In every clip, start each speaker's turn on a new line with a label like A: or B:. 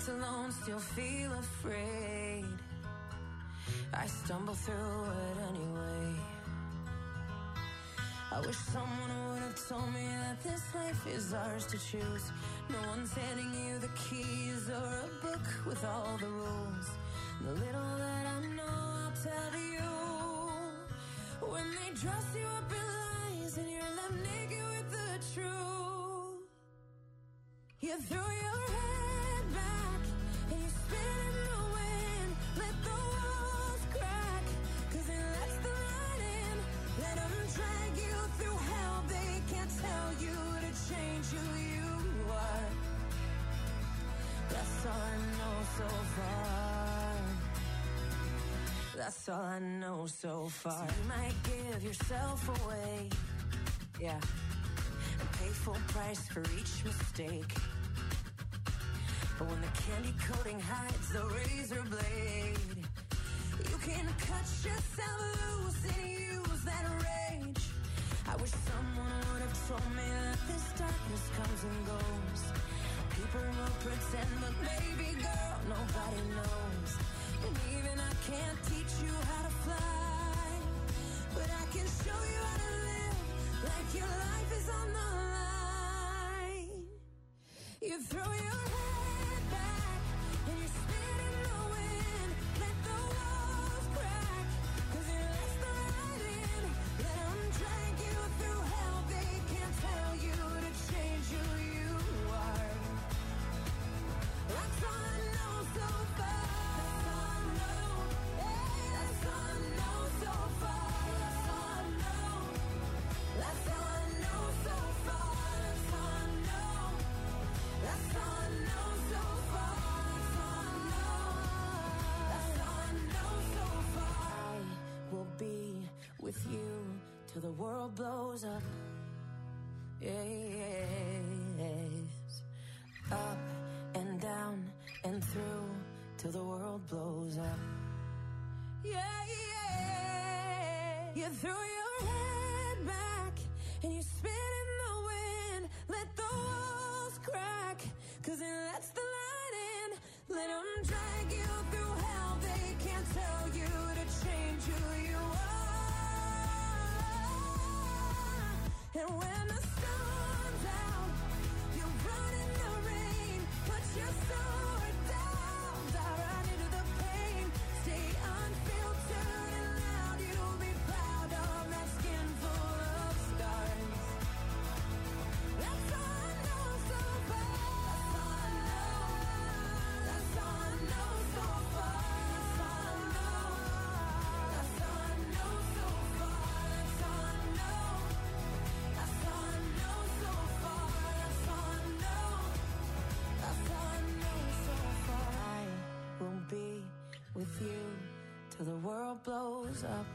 A: nights alone, still feel afraid. I stumble through it anyway. I wish someone would have told me that this life is ours to choose. No one's handing you the keys or a book with all the rules. The little that I know, I'll tell you. When they dress you up in lies and you're left naked with the truth, you throw your head back and you spin in the wind. Let the walls crack, 'cause it lets the light in. Let them drag you through hell. They can't tell you to change who you are. That's all I know so far. That's all I know so far. So you might give yourself away, yeah, and pay full price for each mistake. But when the candy coating hides the razor blade, you can cut yourself loose and use that rage. I wish someone would have told me that this darkness comes and goes. People will pretend, but baby girl, nobody knows. And even I can't teach you how to fly, but I can show you how to live like your life is on the line. You throw your head back and you spin in the wind. Let the walls crack, 'cause it lets the light in. Let them drag you through hell. They can't tell you to change who you are. That's all I know so far. That's all I know so far. That's all I know. That's all I know so far. That's all I know. That's all I know so far. That's all I know so far. I will be with you till the world blows up. Yes. Up and down and through till the world blows up. Yeah, yeah. You throw your head back and you spin in the wind. Let the walls crack, 'cause it lets the light in. Let them drag you through hell. They can't tell you to change who you are. And when the sun's out, you run in the rain. Put your sword down, dive right into the pain. Stay unfiltered and loud. You'll be proud of that skin full of scars. That's all I know so far. That's all I know. That's all I know so far. That's all I know. That's all I know so far. That's all I know. That's all I know so far. That's all I know. That's all I know so far. I will be with you till the world blows up.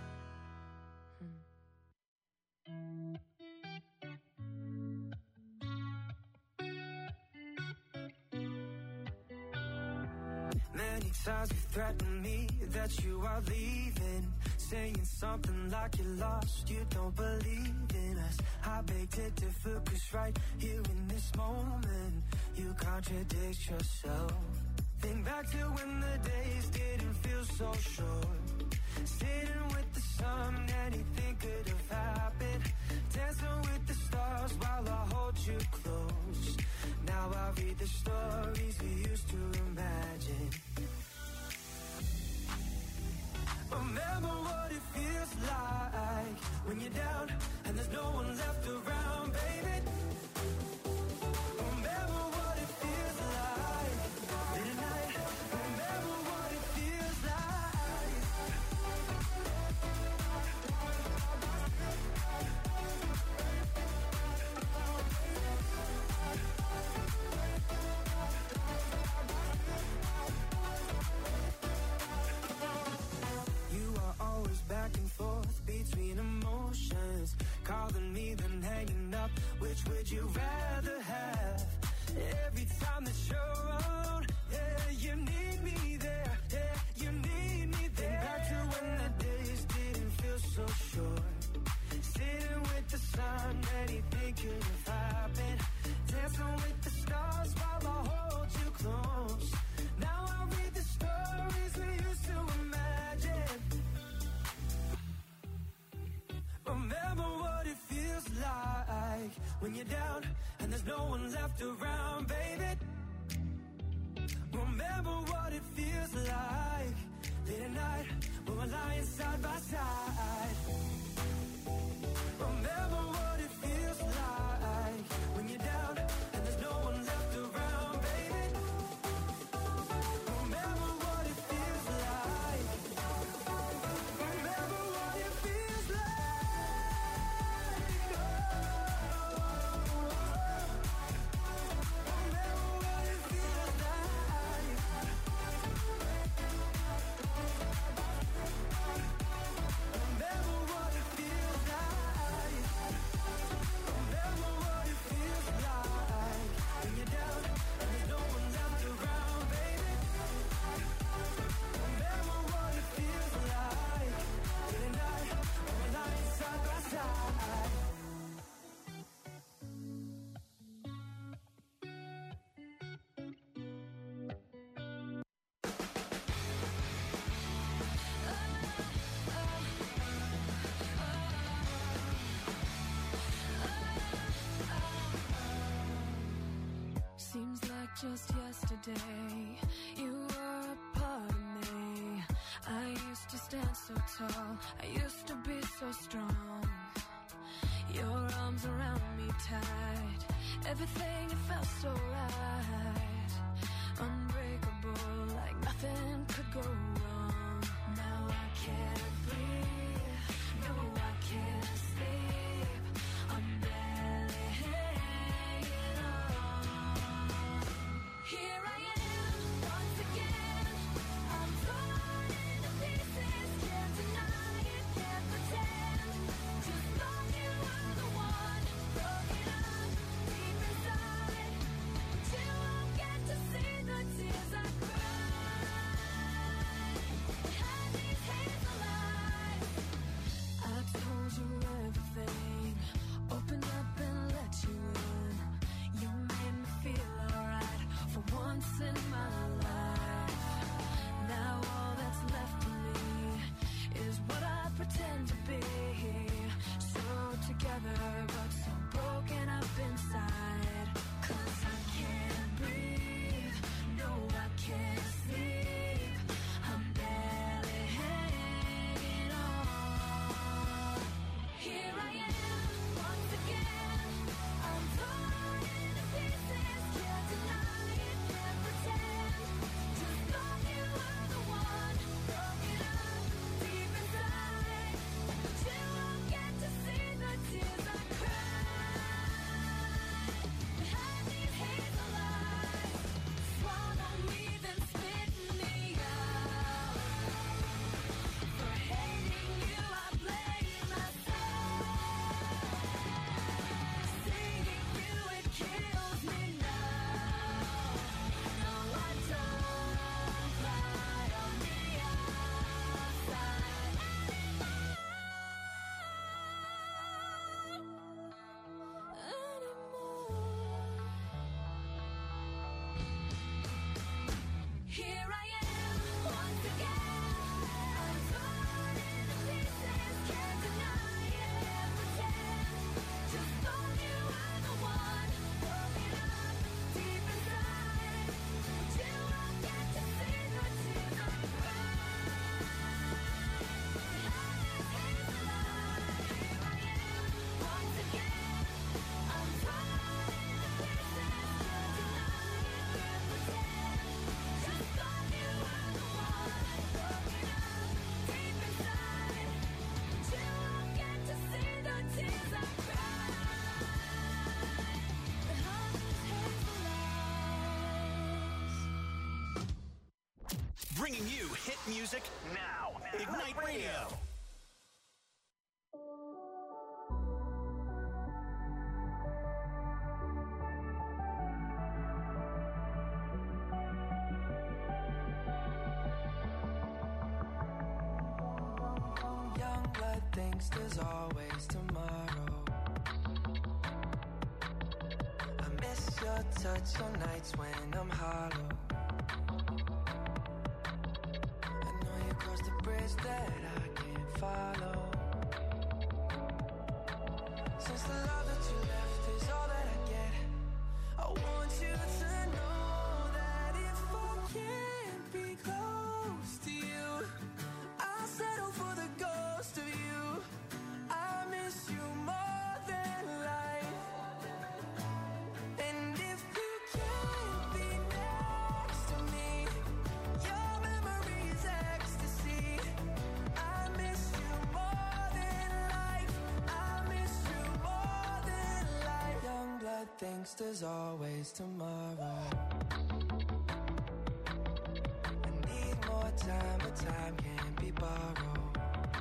B: Many times you threaten me that you are leaving, saying something like you're lost, you don't believe in us. I beg to differ, 'cause right here in this moment you contradict yourself. Think back to when the days didn't feel so short, sitting with the sun, anything could have happened. Dancing with the stars while I hold you close. Now I read the stories we used to imagine. Remember what it feels like when you're down and there's no one left around, baby. Remember what it feels like in the night. Remember what it feels like. You are always back and forth between emotions, calling me then hanging up. Which would you rather have? Every time that you're around, yeah, you need me there, yeah, you need me there. Think back to when the days didn't feel so short, sitting with the sun, anything could have happened. Dancing with the stars while I hold you close. when you're down and there's no one left around, baby. Remember what it feels like late at night when we're lying side by side. Remember what it feels like when you're down and there's no one left around, baby. Remember what it feels like. Remember what it feels like. Remember what it feels like. Remember what it feels like. Remember what it feels like when you're down and there's no one left around, baby. Remember what it feels like late at night when we're lying side by side.
A: Seems like just yesterday you were a part of me. I used to stand so tall, I used to be so strong. Your arms around me tight, everything it felt so right. Unbreakable, like nothing could go wrong. Now I can't breathe, no I can't sleep. I'm barely hanging on. Here I am, once again. I'm torn into pieces, can't deny it, can't pretend. Just thought you were the one, broken up deep inside. But you won't get to see the tears I cried. Had these hazel eyes, I told you everything, opened up and let you in. You made me feel alright for once in my life. Now all that's left of me is what I pretend to be. So together but so broken up inside. 'Cause I can't breathe, no I can't sleep. I'm barely hanging on. Here I am, once again. I'm torn into pieces, can't deny it, can't pretend. Just thought you were the one, broken up deep inside. But you won't get to see the tears I cried. Behind these hazel eyes, swallow me then spit me out. For hating you I blame myself. Seeing you it kills me now. No I don't cry on the outside anymore. Here I am, once again. I'm torn into pieces, can't deny it, can't pretend. Just thought you were the one, broken up deep inside. But you won't get to see the tears I cried. Behind these hazel eyes, here I am, once again. I'm torn into pieces, can't deny it, can't pretend. Just thought you were the one, broken up deep inside. But you won't get to see the tears I cried. Behind these hazel eyes.
C: Bringing you hit music now. Ignite Radio.
B: Young blood thinks there's always tomorrow. I miss your touch on nights when I'm hollow. I know you crossed the bridge that I can't follow. Since the love that you left is all thinks there's always tomorrow. I need more time, but time can't be borrowed.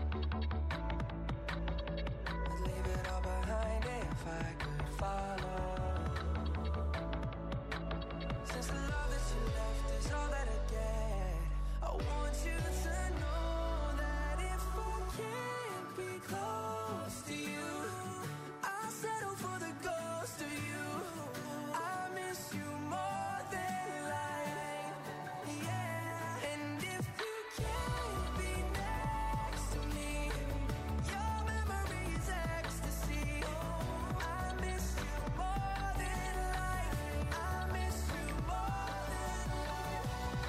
B: I'd leave it all behind if I could follow. Since the love that you left is all that I get, I want you to know that if I can't be close to you, I'll settle for the ghost of you. I miss you more than life, yeah. And if you can't be next to me, your memory is ecstasy. I miss you more than life. I miss you more than life.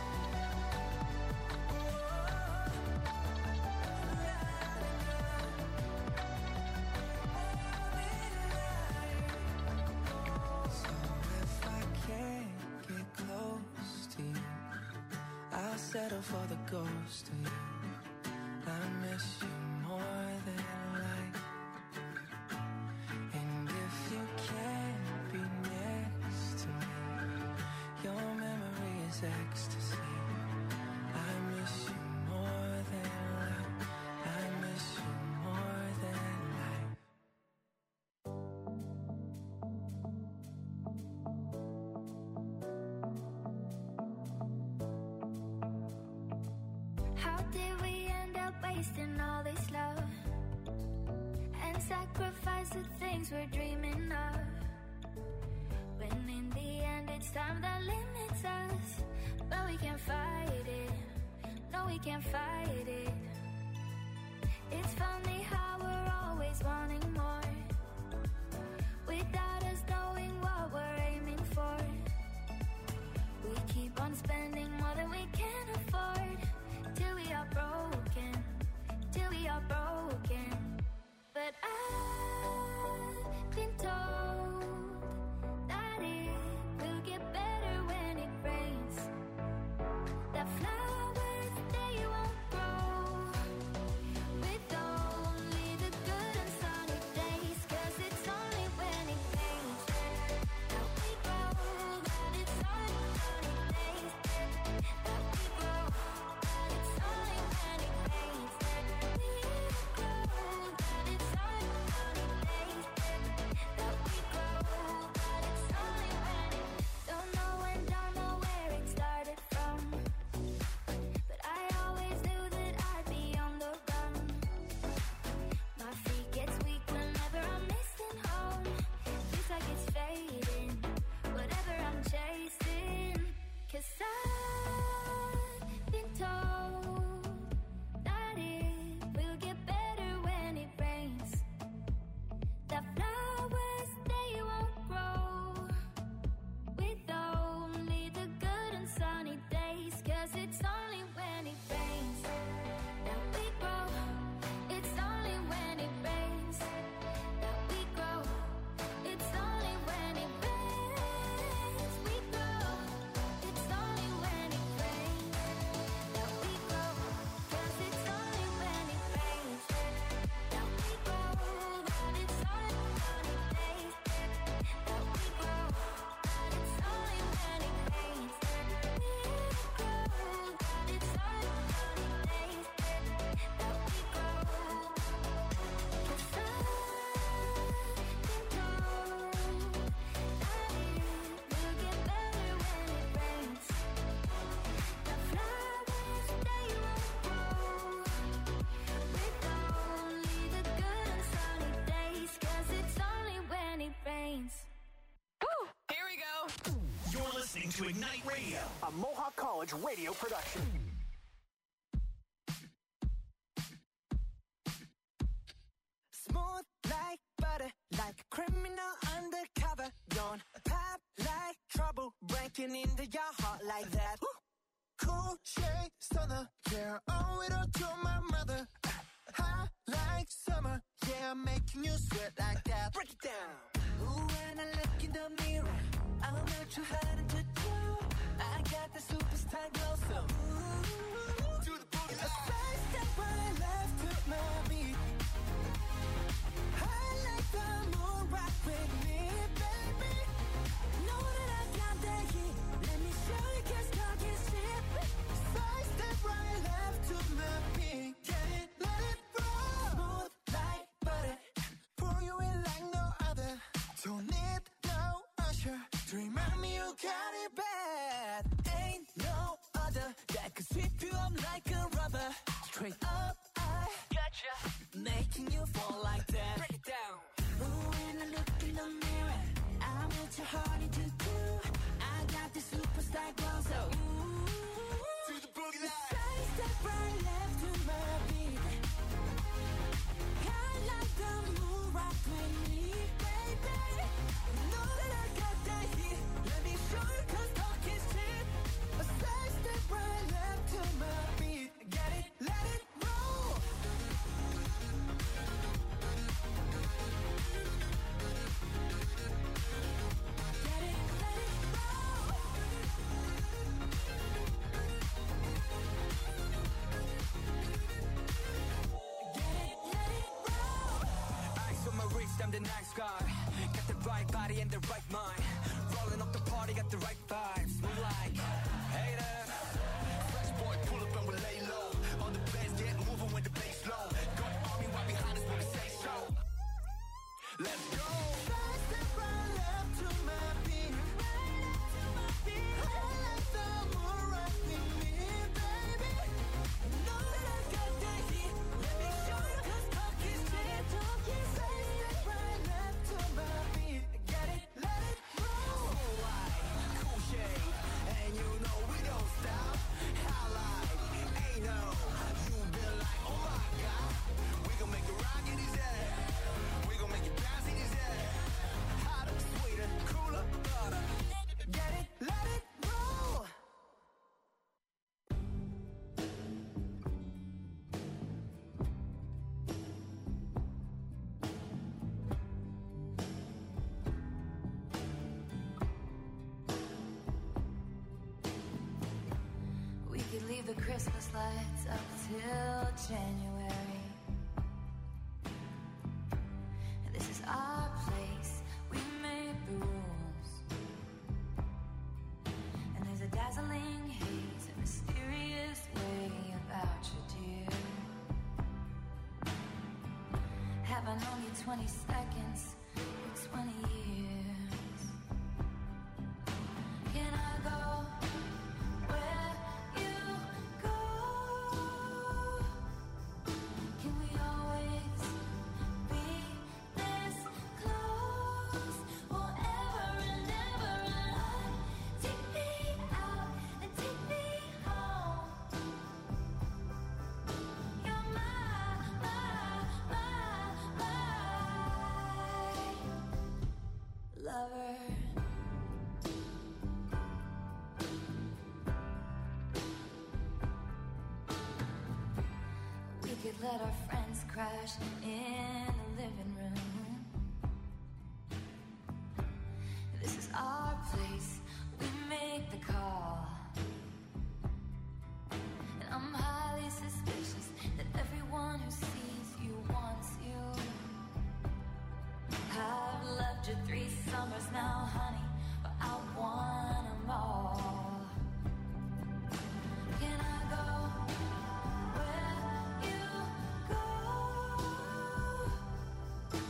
B: So if I can't get close to you, I'll settle for the ghost of you. I miss you more than life. And if you can't be next to me, your memory is ecstasy. I miss you more than life. I miss you more than life.
D: How did we end up wasting all this love and sacrifice the things we're dreaming of? When in the end it's time that limits us, but we can't fight it. No, we can't fight it. It's funny how we're always wanting more without us knowing what we're aiming for. We keep on spending more than we can afford till we are broken, till we are broken. But I've been told that it will get better when it rains. The flowers, they won't grow with only the good and sunny days. 'Cause it's only when it rains that we grow, that it's only sunny days that we grow, that it's only when it rains that we grow, that it's only sunny days that we grow, that it's only when it. Don't know when, don't know where it started from, but I always knew that I'd be on the run. My feet gets weak whenever I'm missing home. Feels like it's fading, whatever I'm chasing. 'Cause I've been told that it will get better when it rains. The flowers, they won't grow with only the good and sunny days. 'Cause it's only when it rains that we grow. It's only when it rains that we grow. It's only when it rains we grow. It's only when it rains that we grow. 'Cause it's only when it rains that we grow. That it's only sunny days that we grow. That it's only when it rains that we grow. That it's only sunny days that we grow. 'Cause I've been told that it will get better when it rains. The flowers, they won't grow with only the good and sunny days. 'Cause it's only when it rains.
C: Here we go. You're listening to Ignite Radio, a Mohawk College radio production.
B: Smooth like butter, like a criminal undercover. Don't pop like trouble, breaking into your heart like that. Cool shade stunner, yeah, owe it all to my mother. Hot like summer, yeah, I'm making you sweat like that. Break it down. Ooh, when I look in the mirror, I'm not too hard to do. I got the superstar glow, so ooh, do the boogie. A side step right left to my beat. I like the moon rock with me, baby. could sweep you up like a rubber. Straight up, I gotcha. Making you fall like that. Break it down. Ooh, when I look in the mirror, I'm what your heart into two. I got this superstar glow, so ooh. To the boogie line. Side step right left to my beat. I like the moon rock with me, baby. You know that I got that heat. Let me show you 'cause talk is cheap. A side step right left to my beat. Get it, let it roll. Get it, let it roll. Get it, let it roll. Ice on my wrist, I'm the nice guy. Got the right body and the right mind. Rolling up the party, got the right vibes. Move like, hey there. Fresh boy, pull up and we lay low. All the bands get moving with the bass low. Got army right behind us when we say so. Let's go. Side step right left to my beat. Right up to my beat. I like the moon rock with me, baby. You know that I got that heat. Let me show you 'cause talk is cheap. Side step right left to my beat. Get it, let it roll. Cool white, cool shade, and you know we don't stop. Highlight, ain't no. You been like, oh my God. We gon' make it rock in his head. We gon' make it bounce in his head. Hotter, sweeter, cooler, butter. Get it, let it roll.
D: We could leave the Christmas lights up till January. This is our place, we made the rules. And there's a dazzling haze, a mysterious way about you, dear. Have I known you 20 seconds or 20 years? Can I go where you go? Can we always be this close? Forever and ever and on. Take me out and take me home. You're my lover. We could let our friends crash in the living room. This is our place, we make the call. And I'm highly suspicious that everyone who sees you wants you. I've loved you 3 summers now, honey, but I want 'em all. Can I go where you go?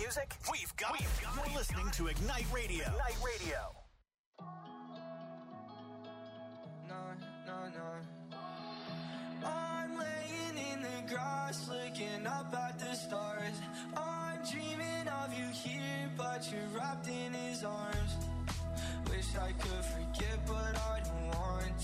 C: music? We've got it. You're listening to Ignite Radio. Ignite Radio.
B: No. I'm laying in the grass, looking up at the stars. I'm dreaming of you here, but you're wrapped in his arms. Wish I could forget, but I don't want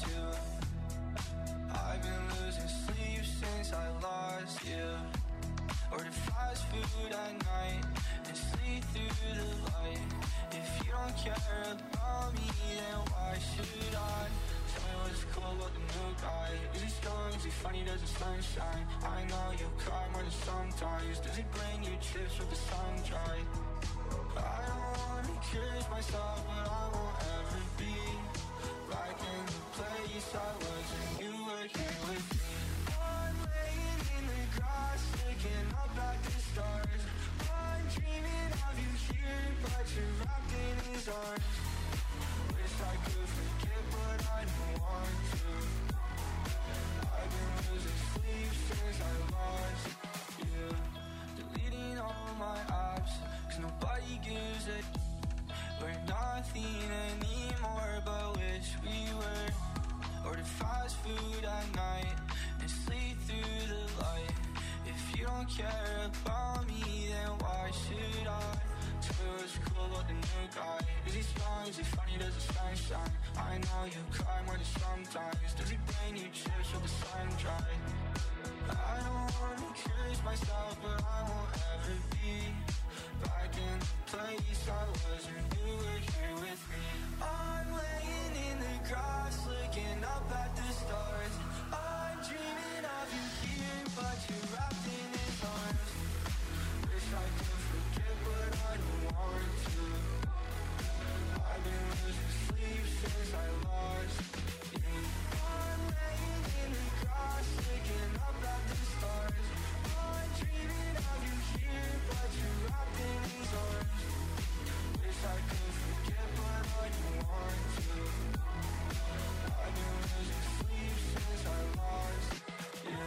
B: to. I've been losing sleep since I lost you. Order fast food at night and sleep through the light. If you don't care about me, then why should I? Tell me what's cool about the new guy. Is he strong? Is he funny? Does the sunshine? I know you cry more than sometimes. Does he bring you chips with the sun dry? I don't wanna curse myself, but I won't ever be back in the place I was when you were here with me. I'm laying in the grass, looking up at the stars. I'm dreaming of you here, but you're wrapped in his arms. Wish I could forget, but I don't want to. I've been losing sleep since I lost you. Deleting all my apps, 'cause nobody gives a. We're nothing anymore, but wish we were. Order fast food at night and sleep through the light. If you don't care about me, then why should I? Tell me what's cool about the new guy. Is he strong? Is he funny? Does the sun shine? I know you cry more than sometimes. Does he bring you chips with the sun dry? I don't wanna curse myself, but I won't ever be back in the place I was when you were here with me. I'm laying in the grass, looking up at the stars. I'm dreaming of you here, but you're wrapped in his arms. Wish I could forget, but I don't want to. I've been losing sleep since I lost you. I'm laying in the grass, looking up at the stars. I'm dreaming of you here, but you're wrapped in his arms. Wish I could forget, but I don't want to. I've been losing sleep since I lost you.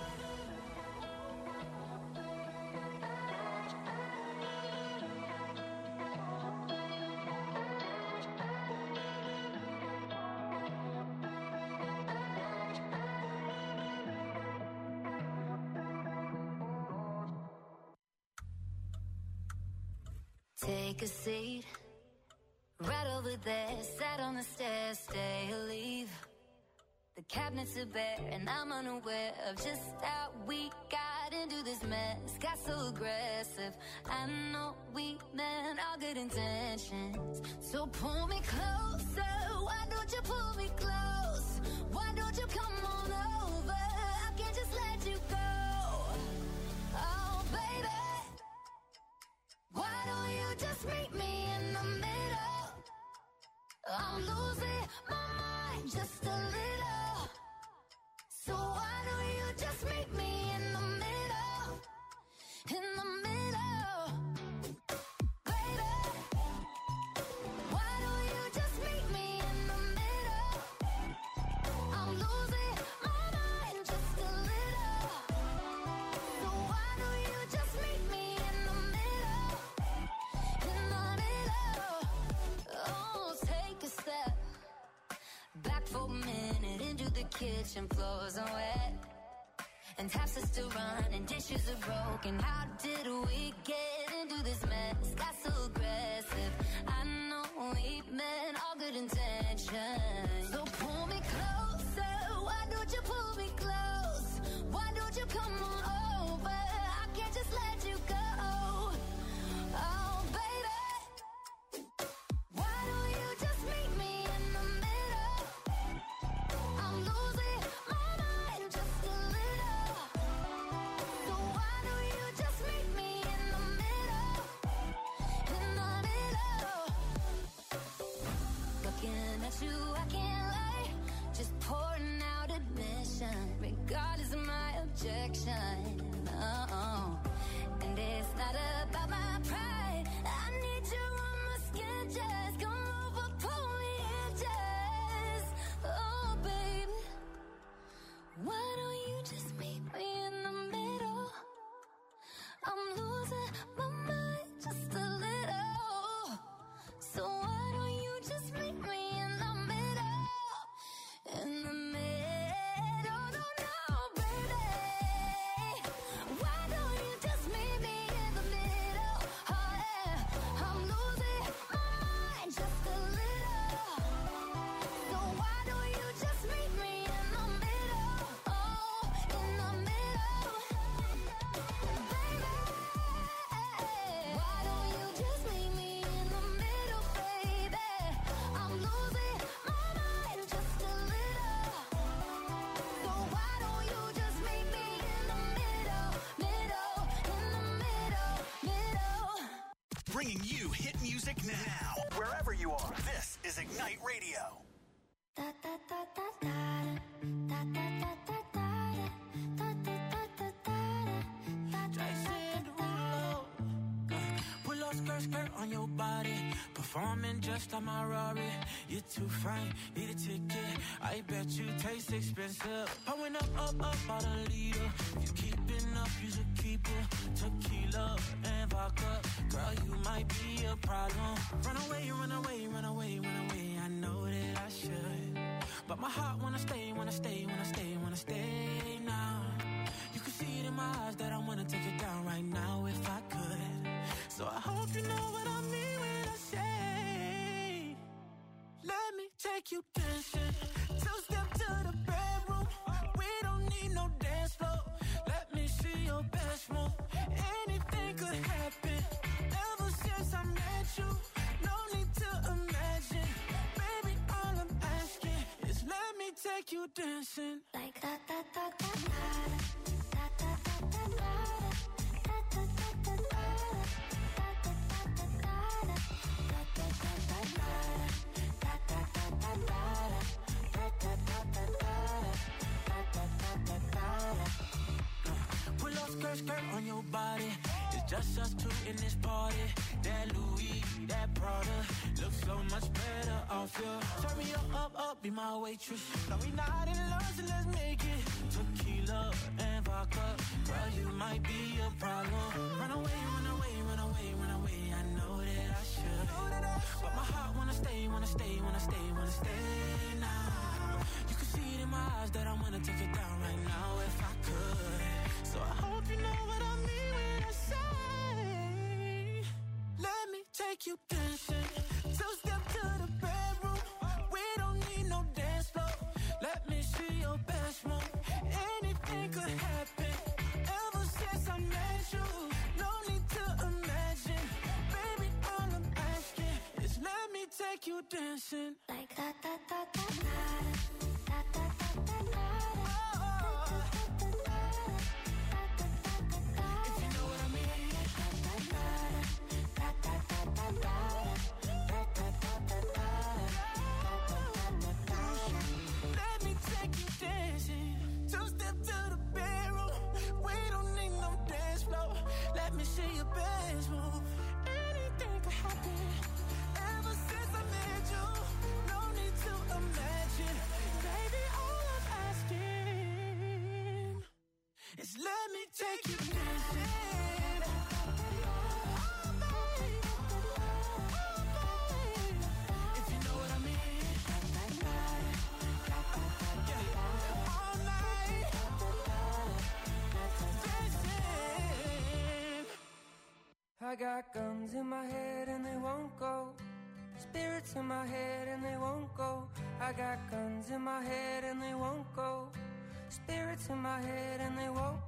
D: Take a seat, right over there, sat on the stairs, stay or leave. The cabinets are bare and I'm unaware of just how we got into this mess. Got so aggressive, I know we meant all good intentions. So pull me closer, why don't you pull me close? Why don't you come on over, I can't just let you go. Oh baby, why don't you just meet me in the middle? I'm losing my mind just a little. So why don't you just meet me in the middle? In the middle. Baby, why don't you just meet me in the middle? I'm losing my mind just a little. So why don't you just meet me in the middle? In the middle. Oh, take a step back for a minute into the kitchen, floors are wet and taps are still running, dishes are broken. How did we get into this mess? Got so aggressive, I know we meant all good intentions. So pull me closer, why don't you pull me close? Why don't you come on over, I can't just let you go. Oh baby, why don't you just meet me in the middle? I'm losing my mind just a little. So why don't you just meet me in the middle? In the middle. Looking at you, I can't lie.
C: Ignite Radio.
B: Pull up skirt on your body, performing just like my Rari. You're too fine, need a ticket. I bet you taste expensive. Pouring up about a liter. If you keeping up, you should keep it. Tequila and vodka, girl, you might be a problem. Run away, run away, run away, run away. I know that I should, but my heart wanna stay, wanna stay, wanna stay, wanna stay now. You can see it in my eyes that I wanna take it down right now if I could. So I hope you know what I mean when I say, let me take you dancing. Two-step to the bedroom. We don't need no dance floor. Let me see your best move. Anything could happen. Ever since I met you, no need to imagine. Baby, all I'm asking is let me take you dancing. Like da da da da da da da da da da. Pull up skirt on your body. It's just us two in this party. That Louis, that Prada looks so much better off you. Turn me up, be my waitress. No, we not in love, so let's make it. Tequila and vodka, girl, you might be a problem. Run away, run away, run away, run away. I know that I should, but my heart wanna stay, wanna stay, wanna stay, wanna stay now. You can see it in my eyes that I wanna take it down right now if I could. So I hope you know what I mean when I say, let me take you dancing. Two-step to the bedroom. We don't need no dance floor. Let me see your best move. Anything could happen. Ever since I met you, no need to imagine. Baby, all I'm asking is let me take you dancing. Like da da da da da da da da da. If you know what I mean. Let me take you dancing. Two-step to the bedroom. We don't need no dance floor. Let me see your best move. Anything could happen. Ever since I met you, no need to imagine. Baby, all I'm asking is let me take you dancing. If you know what I mean. All night. Dancing.
E: I got guns in my head and they won't go. Spirits in my head and they won't go. I got guns in my head and they won't go. Spirits in my head and they won't.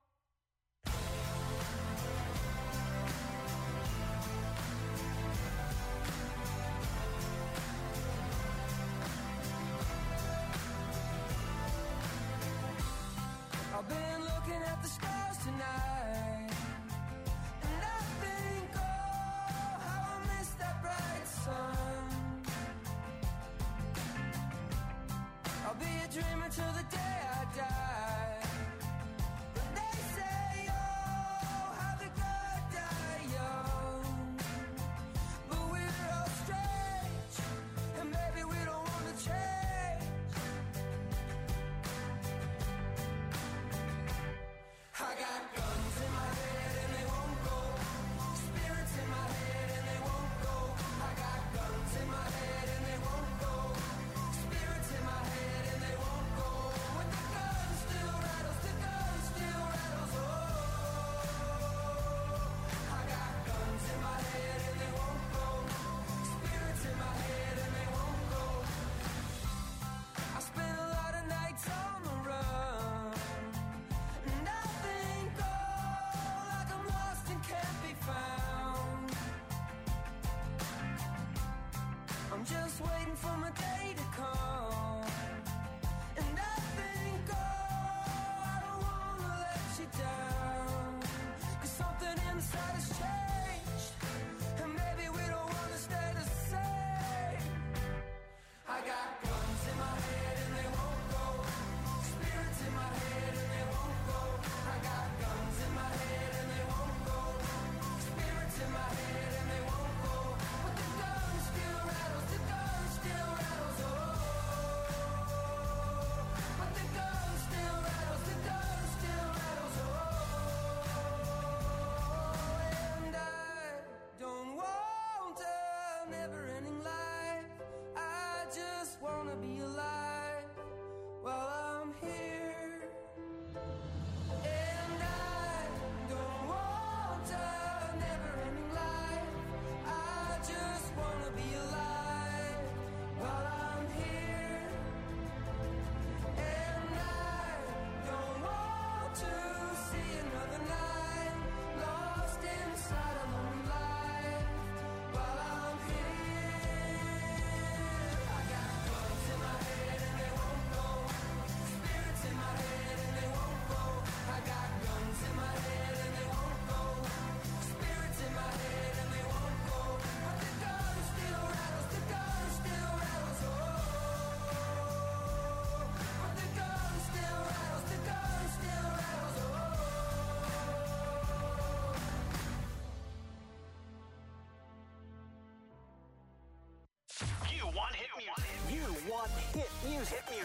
E: I've been looking at the stars tonight, and I think, oh, how I miss that bright sun. I'll be a dreamer till the day I die. But they say, oh, how the good die young. But we're all strange, and maybe we don't want to change. I got guns in my head and they won't go. Spirits in my head and they won't go. I got guns in my head and they won't go. Spirits in my head and they won't go. What the guns do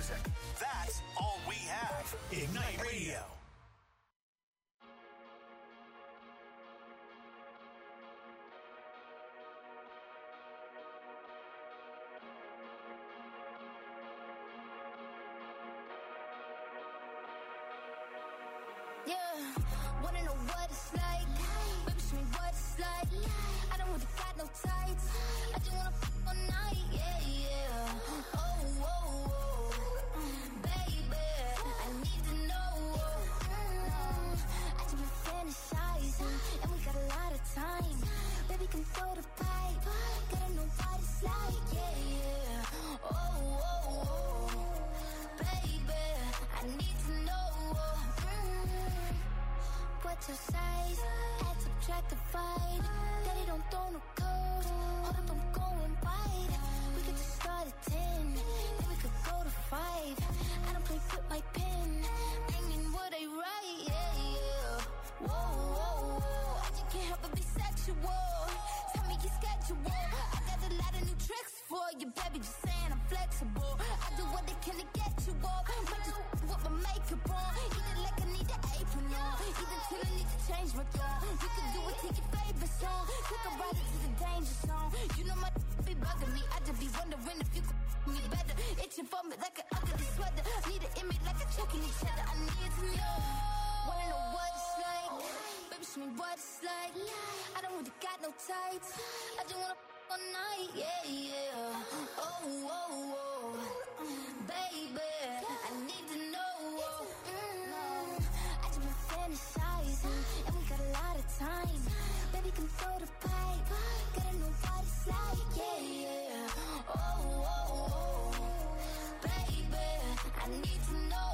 C: music. That's all we have. Ignite Radio.
D: Yeah, wanna know what it's like? Baby, show me what it's like. I don't really got no tights. I just wanna fuck all night, yeah. Oh, baby, I need to know. I just been fantasizing, and we got a lot of time. Baby, come throw the pipe. Gotta know what it's like, yeah. Oh, baby, I need to know. What's your size? Add, subtract, divide. Daddy don't throw no code. Hold up, I'm going wide. We could just start at 10, then we could go to 5. I don't play with my pen. I mean what I write, yeah. Whoa. I just can't help but be sexual. Tell me your schedule. I got a lot of new tricks for you, baby. Just saying I'm flexible. I do what I can to get you off. Might just with my makeup on. Either like I need an apron on. Either till I need to change my tone. You can do it to your favorite song. Take a ride into the danger zone. You know my be bugging me. I just be wondering if you could me better. Itching for me like an ugly sweater. Need an image like a checking each other. I need to know. Wanna know what it's like? Baby, show me what it's like. I don't really got no tights. I just wanna all night, yeah. Oh, baby, I need to know. I just been fantasizing, and we got a lot of time. Baby, come throw the pipe. Gotta know what it's like, yeah. Oh, baby, I need to know.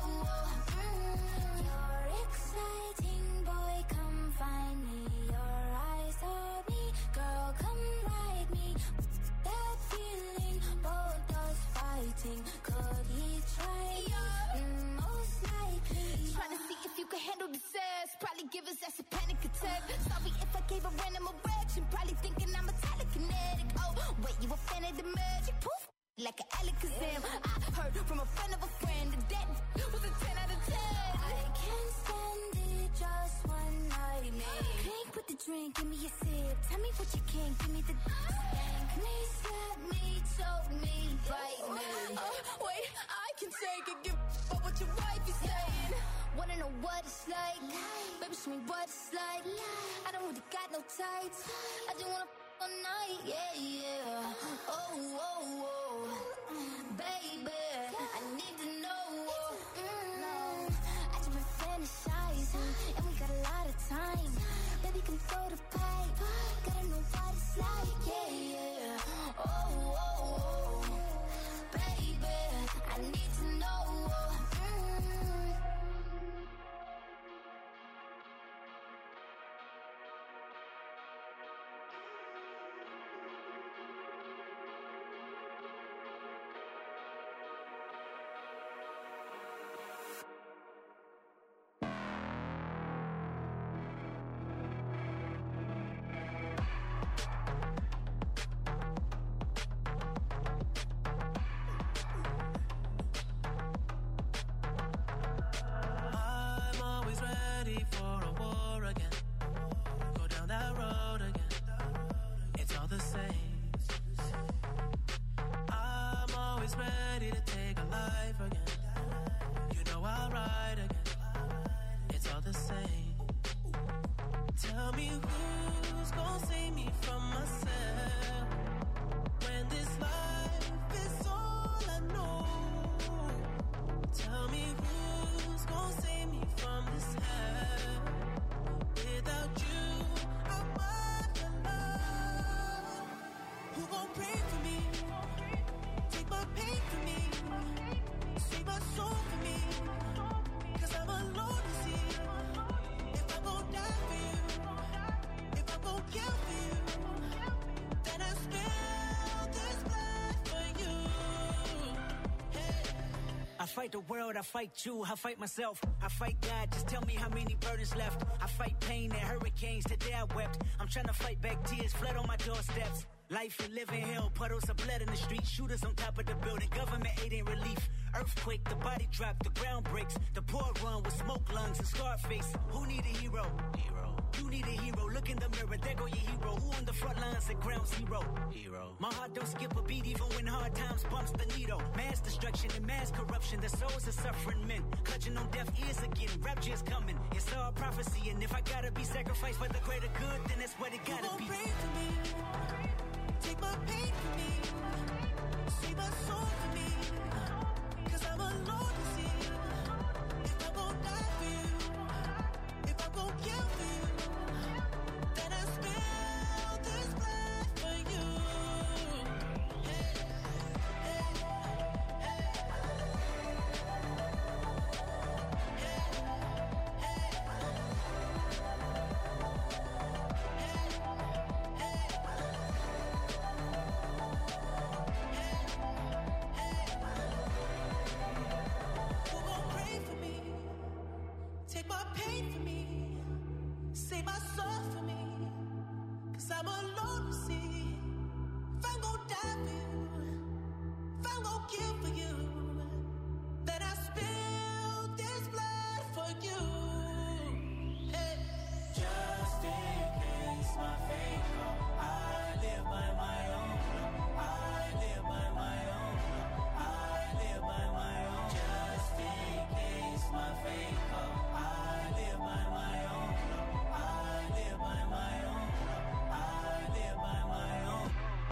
D: You're exciting, boy, come find me. Your eyes on me, girl, come ride me. That feeling, both us fighting. Could he try? Most likely. Trying to see if you can handle the sex. Probably give us that's a panic attack. Sorry if I gave a random erection. Probably thinking I'm a telekinetic. Oh, wait, you a fan of the magic? Poof, like an Alakazam. I heard from a friend of a friend that was a 10 out of 10. I can't stand it, just one night, man. Drink with the drink, give me a sip. Tell me what you can, give me the spank me, slap me, choke me, bite me. Wait, I can take it, give up what your wife is saying. Wanna know what it's like? Baby, show me what it's like. I don't really got no tights. I just wanna all night, yeah. Oh, baby, I need to know. I just been fantasizing, and we got a lot of time. Baby, come throw the pipe. Gotta know what it's like, yeah. Oh, baby, I need to know.
F: I fight the world, I fight you, I fight myself, I fight God, just tell me how many burdens left. I fight pain and hurricanes, today I wept. I'm trying to fight back tears, flood on my doorsteps. Life and living hell, puddles of blood in the street, shooters on top of the building, government aid ain't relief. Earthquake, the body drop, the ground breaks, the poor run with smoke lungs and scarred face. Who need a hero? You need a hero. Look in the mirror, there go your hero. Who on the front lines at ground zero? My heart don't skip a beat even when hard times bumps the needle. Mass destruction and mass corruption, the souls of suffering men clutching on deaf ears again. Rapture is coming, it's all prophecy, and if I gotta be sacrificed for the greater good, then that's what it gotta be.
G: Pray for me, take my pain for me, save my soul for me, 'cause I'm alone to see. If I won't die for you, if I won't kill for you, then I spill this blood for you. Who gon' pray for me? Take my pain for me, save my soul for me, 'cause I'm alone to see. If I'm gon' die for you, if I'm gon' kill for you, then I spill this blood for you. Hey. Just in case my fate come, I live by my own. I live by my own. I live by my own. Just in case my fate come, I live by my own. I live by my own. I live by my own.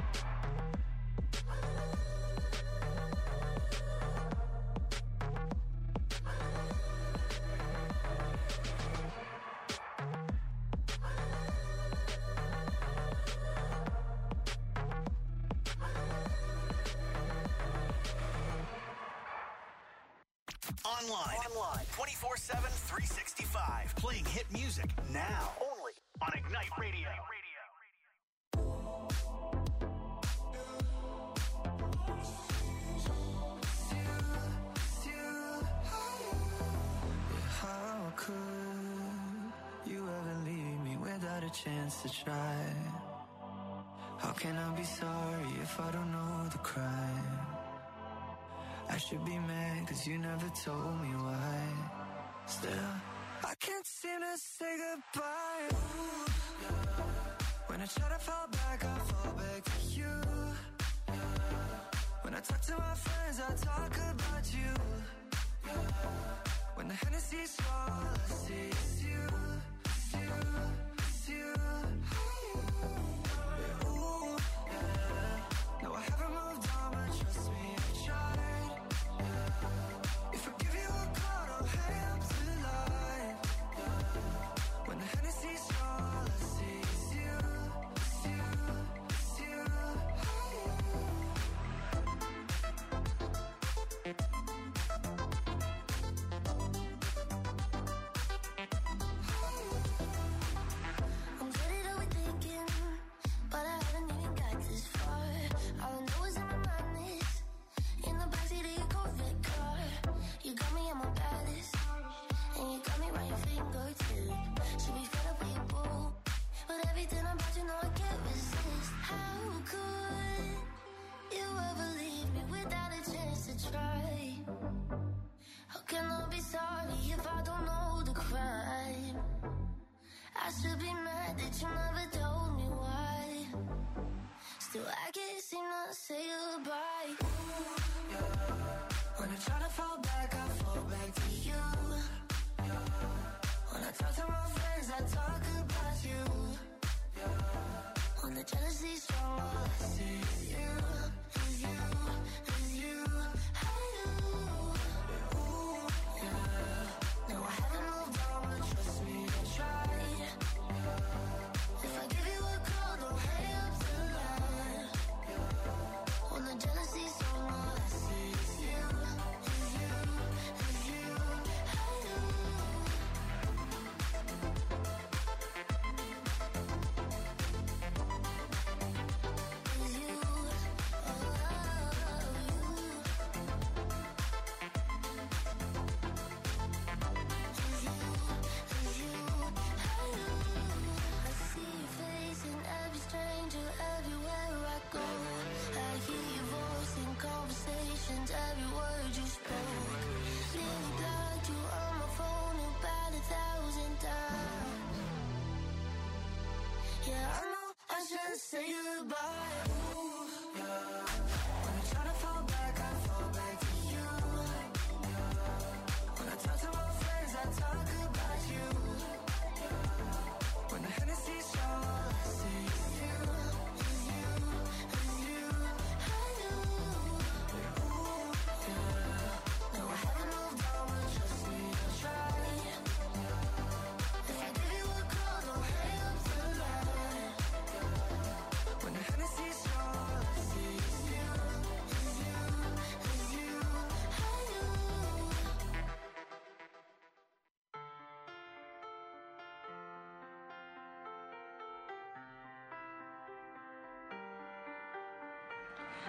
C: Online. 24/7, 365. Playing hit music now. Only on Ignite Radio.
B: How could you ever leave me without a chance to try? How can I be sorry if I don't know the crime? I should be mad 'cause you never told me why. Still, I can't seem to say goodbye. Ooh, yeah. When I try to fall back, I fall back to you. Yeah. When I talk to my friends, I talk about you. Yeah. When the Hennessy's all I see is you, it's you, it's you. Yeah, ooh, yeah. No, I haven't moved on, but trust me, I tried. Yeah. If I give you a call, don't hang up the line. Yeah. When the Hennessy's all I see is you, it's you, it's you.
D: I'm good at overthinking, but I haven't even got this far. All I know is in my mind is in the backseat of your Corvette car. You got me at my baddest, and you got me right your fingertip. Should be fed up with your boo, but everything about you know I can't resist. How could you ever leave me without a chance to try? How can I be sorry if I don't know the crime? I should be mad that you never told me why. Still, I can't seem to say goodbye. Ooh, yeah. When I try to fall back, I fall back to you. Yeah. When I talk to my friends, I talk about you. Yeah. When the jealousy's strong, all I see is you, is you, is you. Hey, you. Ooh, yeah. No, I haven't moved on, but trust me, I tried. If I give you a call, don't hang up the line. When the jealousy's on, all I see is you, is you,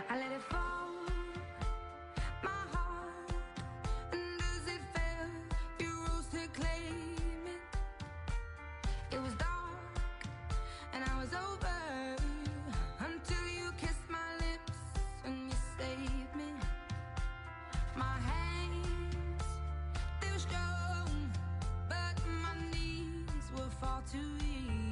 H: I let it fall, my heart, and as it fell, you rose to claim it. It was dark, and I was over, until you kissed my lips and you saved me. My hands, they were strong, but my knees were far too weak.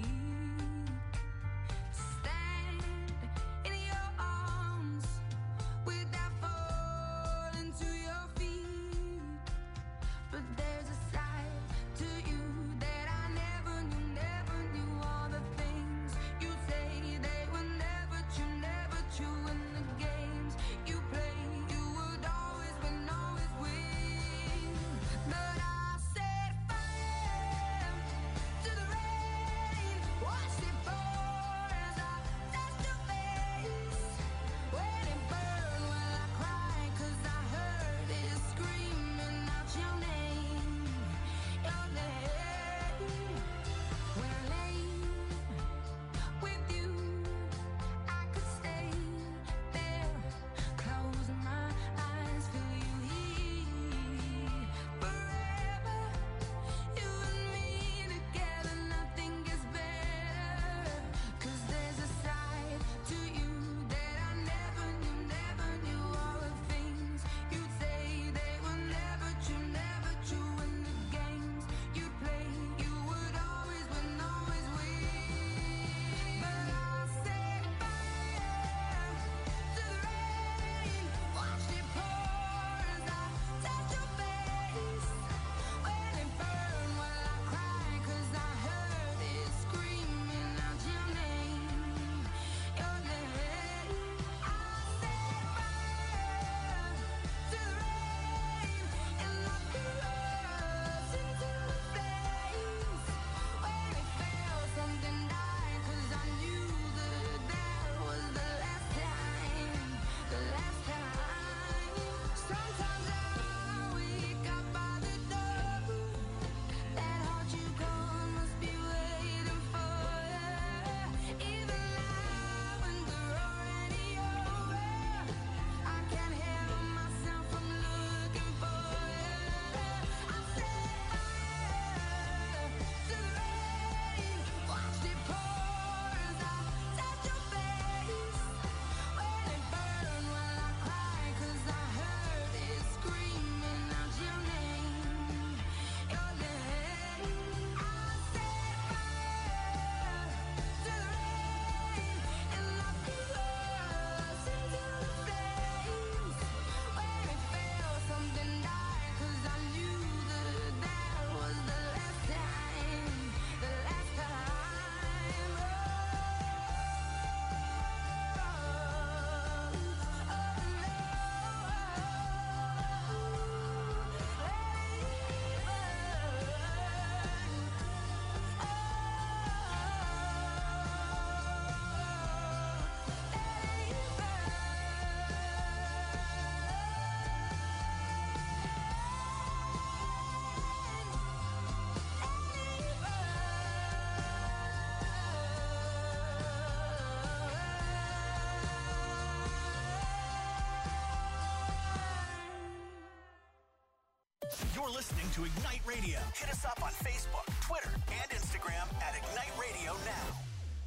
C: You're listening to Ignite Radio. Hit us up on Facebook, Twitter, and Instagram at Ignite Radio Now.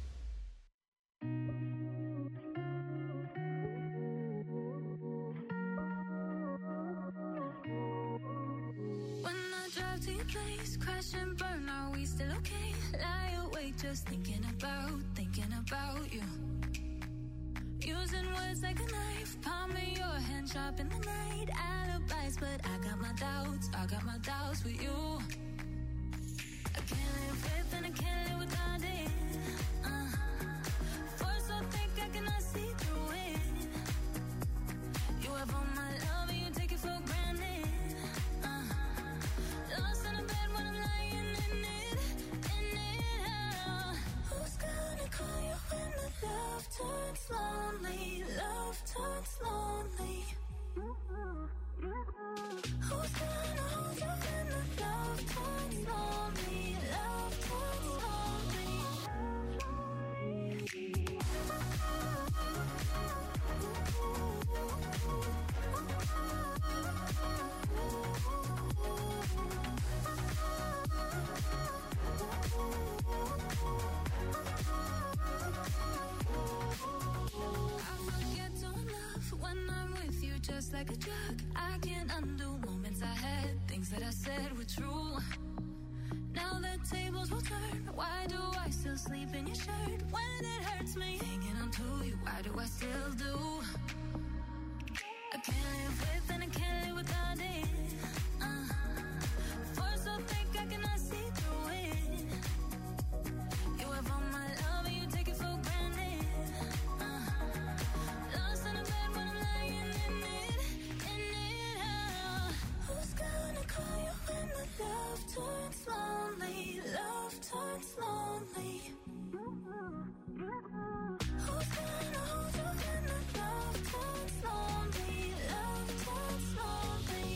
H: When I drive to your place, crash and burn, are we still okay? Lie awake, just thinking about you. Using words like a knife, palm of your hand sharp in the night. Alibis, but I got my doubts with you. I can't live with and I can't live without it. Force so thick I cannot see through it. You have all my love and you take it for granted. Lost in a bed when I'm lying in it. Who's gonna call you when the love turns lonely? Love turns lonely. Who's gonna hold you when the love turns like a drug. I can't undo moments I had. Things that I said were true. Now the tables will turn. Why do I still sleep in your shirt? When it hurts me hanging on to you, why do I still do? I can't live with and I can't live without it. Force so thick I cannot see through it. You have all my love and you take it for granted. Lost in a bed when I'm lying in it. Who's gonna call you when the love turns lonely? Love turns lonely. Who's gonna hold you when the love turns lonely? Love turns lonely.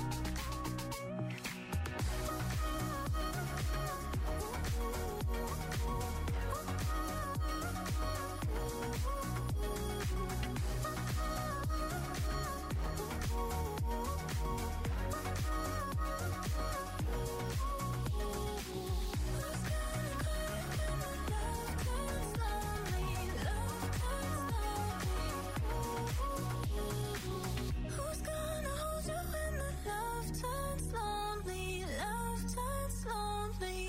H: Who's gonna hold you when the love turns lonely? Love turns lonely.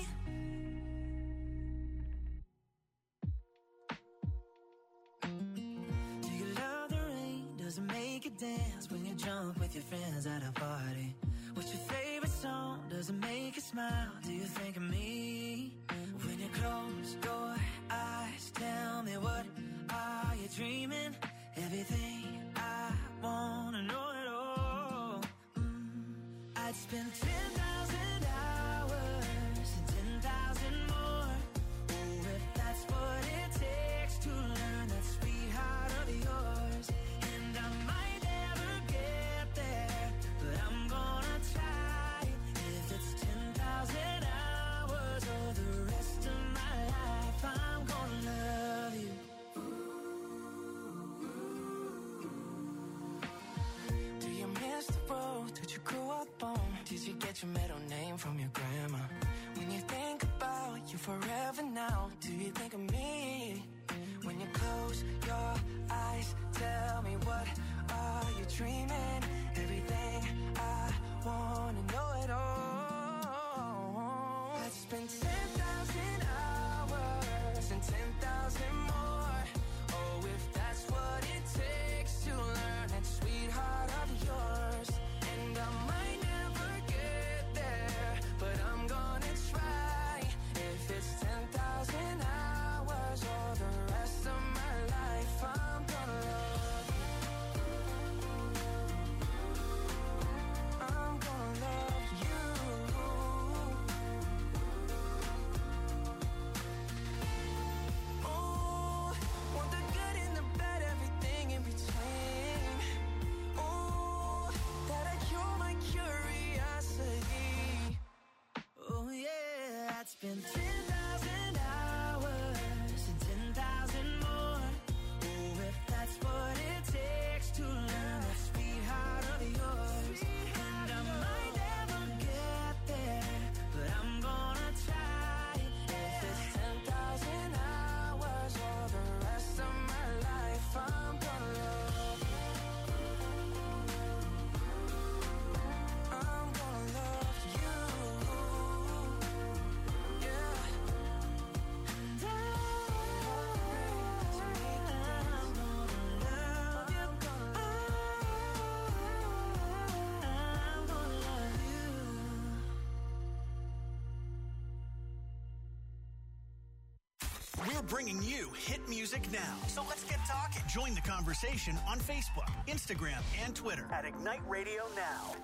E: Do you love the rain? Does it make you dance when you jump with your friends at a party? What's your favorite song? Does it make you smile? Do you think of me? When you close your eyes, tell me what are you dreaming? Everything I wanna know it all. I'd spend 10,000 hours and 10,000 more. Oh, if that's what it takes to learn that sweet heart of yours. And I might never get there, but I'm gonna try. If it's 10,000 hours or the rest of my life, I'm gonna love you. Do you miss the road that you grew up on? Did you get your middle name from your grandma? When you think about you forever now, do you think of me? When you close your eyes, tell me what are you dreaming? Everything I wanna know it all. I'd spend 10,000 hours and 10,000 more. Oh, if that's what it takes to learn that sweetheart of yours. And I might never get there, but I'm gonna try. If it's 10,000 hours or the rest of my life, I'm gonna love you. I'm gonna love you. Oh, want the good and the bad, everything in between. Oh, that'll cure my curiosity. Oh yeah, I'd spend 10,000 hours and 10,000 more. Oh, if that's what it takes to learn that sweetheart of yours. And I might never get there, but I'm gonna try. If it's 10,000 hours or the rest of my life, I'm gonna love you. I'm gonna love you. Yeah. And I'm gonna love you.
C: We're bringing you hit music now. So let's get talking. Join the conversation on Facebook, Instagram, and Twitter at Ignite Radio Now.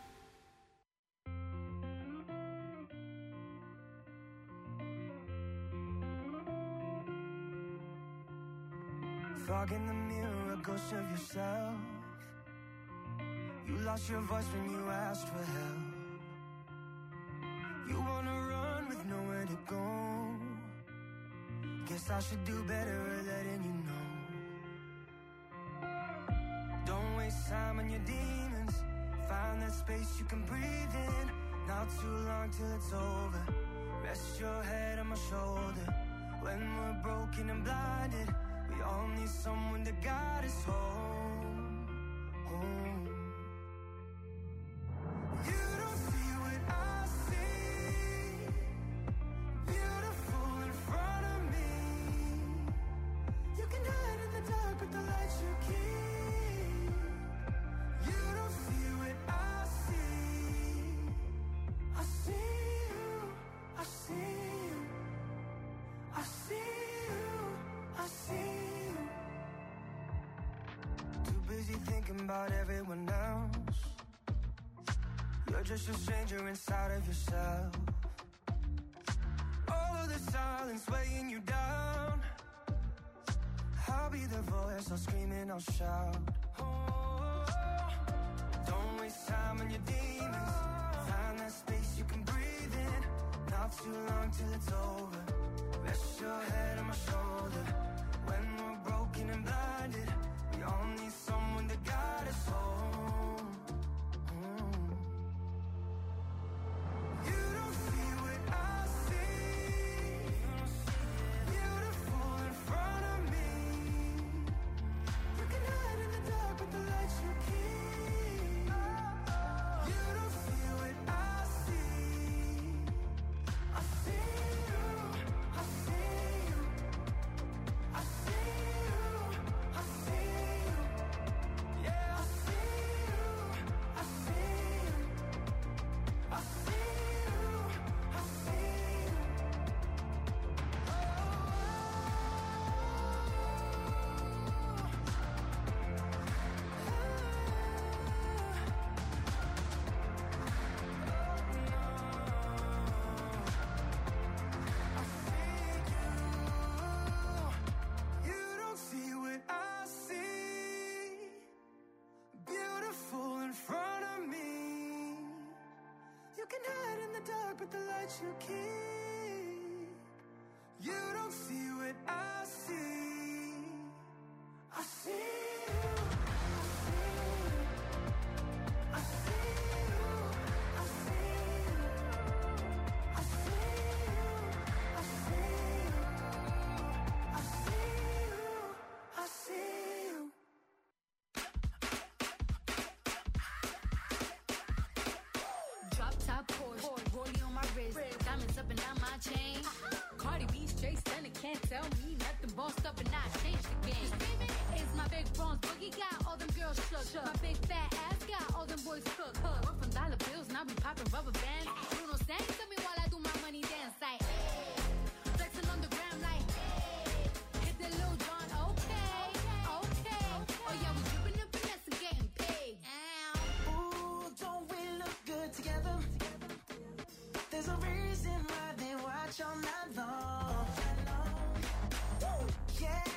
B: Fog in the mirror, a ghost of yourself. You lost your voice when you asked for help. You wanna run with nowhere to go. Guess I should do better at letting you know. Don't waste time on your demons. Find that space you can breathe in. Not too long till it's over. Rest your head on my shoulder. When we're broken and blinded, we all need someone to guide us home, home.
E: about everyone else. You're just a stranger inside of yourself. All of the silence weighing you down. I'll be the voice, I'll scream and I'll shout. Oh, don't waste time on your demons. Find that space you can breathe in. Not too long till it's over. Rest your head on my shoulder. When we're broken and blinded, we all need someone to guide us home. You don't see what I see. Beautiful in front of me. You can hide in the dark with the lights you keep. You don't see what I see. I see you, I see you, I see you, I see you. Yeah, I see you, I see you, I see you, I see you. You don't see what I see. Beautiful in front of me. You can hide in the dark with the lights you keep. You don't see what I see. I see you. I see you. I see you. I see you. I see you. I see you. I see you.
I: Drop top Porsche, rollie on my wrist, diamonds up and down my chain. Cardi B straight stunning, can't tell me nothing. Bossed up and I changed the game. It's my big bronze boogie, got all them girls shook. My big fat ass got all them boys cooked. We're from dollar bills, now we popping rubber bands. Bruno sang to me while I do my money dance like, hey. Flexing on the gram like, hey. Hit the Lil Jon, okay, okay. Oh yeah, we dripping and finesse and getting paid. Ow.
G: Ooh, don't we look good together? There's a reason why they watch all night long. Woo, yeah.